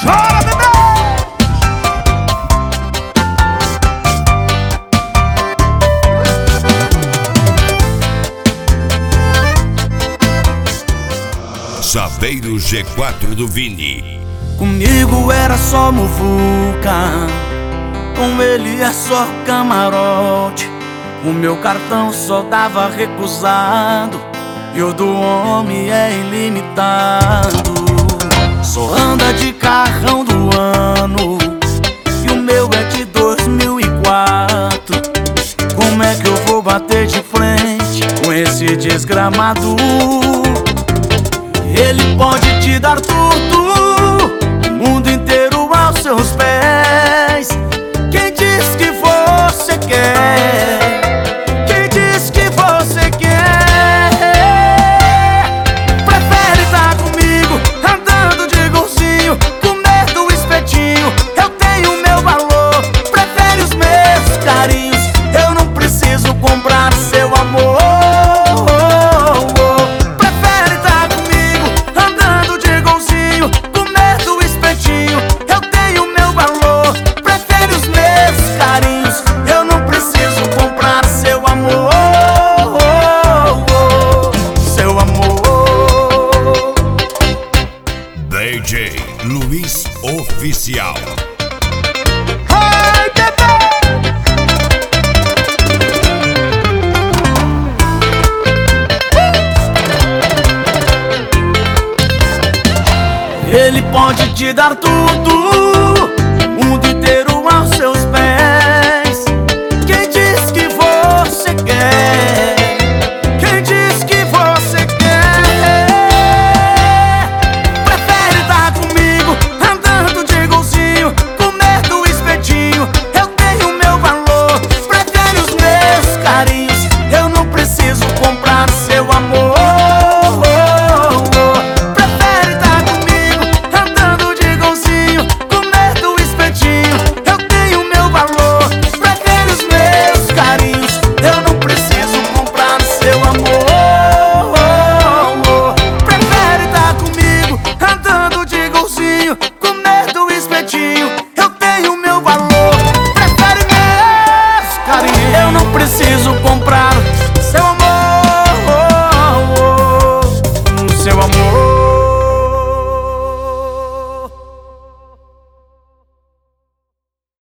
Chora, bebê! Chaveiro G4 do Vini. Comigo era só muvuca, com ele é só camarote. O meu cartão só dava recusado e o do homem é ilimitado. Só anda de carrão do ano e o meu é de 2004. Como é que eu vou bater de frente com esse desgramado? Ele pode te dar tudo, o mundo inteiro aos seus pés. Quem diz que você quer? Quem diz que você quer? Prefere estar comigo, andando de golzinho, comer do espetinho. Eu tenho meu valor, prefere os meus carinhos. Eu não preciso comprar seu amor. DJ Luiz Oficial. Ai, bebê! Ele pode te dar tudo, o mundo inteiro